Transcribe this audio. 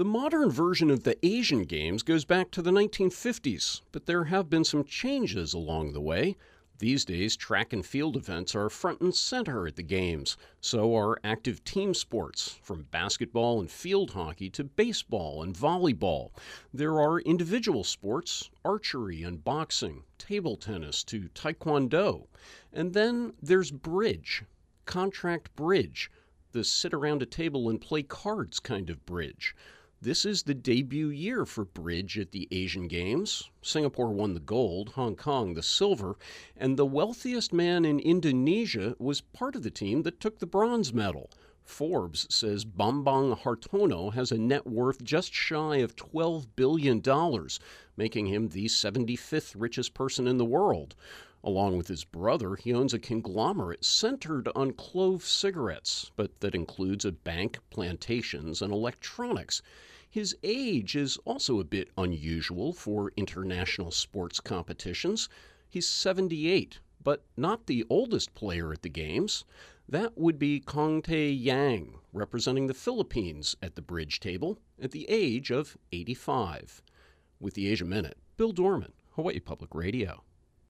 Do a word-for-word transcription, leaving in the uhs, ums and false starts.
The modern version of the Asian Games goes back to the nineteen fifties, but there have been some changes along the way. These days, track and field events are front and center at the Games. So are active team sports, from basketball and field hockey to baseball and volleyball. There are individual sports, archery and boxing, table tennis to taekwondo. And then there's bridge, contract bridge, the sit around a table and play cards kind of bridge. This is the debut year for bridge at the Asian Games. Singapore won the gold, Hong Kong the silver, and the wealthiest man in Indonesia was part of the team that took the bronze medal. Forbes says Bambang Hartono has a net worth just shy of twelve billion dollars, making him the seventy-fifth richest person in the world. Along with his brother, he owns a conglomerate centered on clove cigarettes, but that includes a bank, plantations, and electronics. His age is also a bit unusual for international sports competitions. He's seventy-eight, but not the oldest player at the Games. That would be Kong Tae Yang, representing the Philippines at the bridge table at the age of eighty-five. With the Asia Minute, Bill Dorman, Hawaii Public Radio.